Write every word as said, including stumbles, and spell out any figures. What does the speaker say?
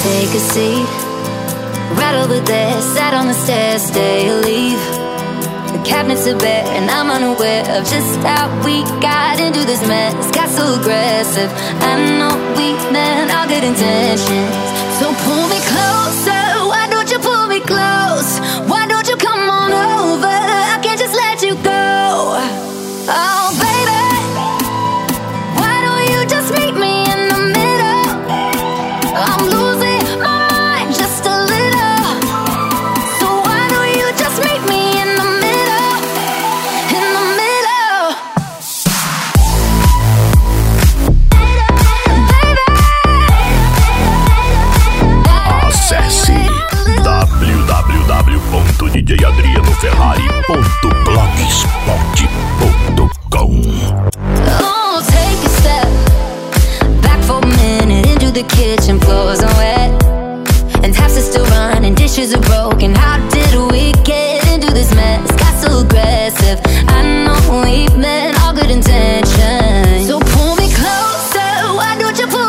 take a seat. Right over there, sat on the stairs, stay or leave. The cabinets are bare and I'm unaware of just how we got into this mess. Got so aggressive, I know we meant all good intentions. So pull me closer, why don't you pull me close? Why don't you come on over, I can't just let you go. Oh baby, why don't you just meet me in the middle? I'm losing my mind just a little. So why don't you just meet me in the middle? In the middle. Acesse w w w ponto d j adriano ferrari ponto blogspot ponto com. Oh, take a step back for a minute into the kitchen, floors are wet and taps are still running, dishes are broken. How did we get into this mess? Got so aggressive, I know we meant all good intentions. So pull me closer, why don't you pull